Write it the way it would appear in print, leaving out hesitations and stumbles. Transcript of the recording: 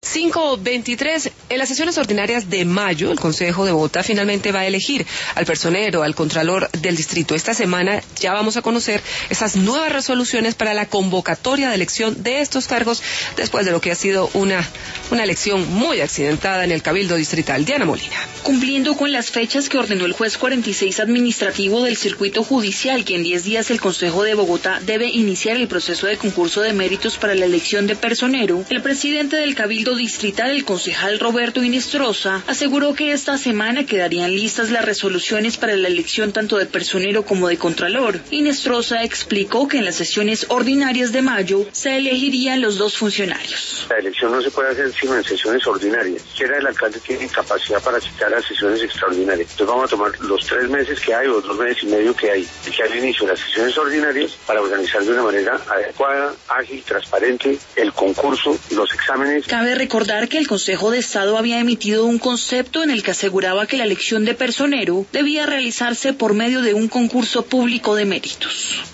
5:23. En las sesiones ordinarias de mayo, el Consejo de Bogotá finalmente va a elegir al personero, al contralor del distrito. Esta semana ya vamos a conocer esas nuevas resoluciones para la convocatoria de elección de estos cargos, después de lo que ha sido una elección muy accidentada en el Cabildo Distrital. Diana Molina. Cumpliendo con las fechas que ordenó el juez 46 administrativo del circuito judicial, que en 10 días el Consejo de Bogotá debe iniciar el proceso de concurso de méritos para la elección de personero, el presidente del Cabildo Distrital, el concejal Roberto Inestrosa, aseguró que esta semana quedarían listas las resoluciones para la elección tanto de personero como de contralor. Inestrosa explicó que en las sesiones ordinarias de mayo se elegirían los dos funcionarios. La elección no se puede hacer sino en sesiones ordinarias. Quiera el alcalde tiene capacidad para citar a sesiones extraordinarias. Entonces vamos a tomar los 3 meses que hay o 2 meses y medio que hay al inicio de las sesiones ordinarias para organizar de una manera adecuada, ágil, transparente el concurso, los exámenes. Cabe recordar que el Consejo de Estado había emitido un concepto en el que aseguraba que la elección de personero debía realizarse por medio de un concurso público de méritos.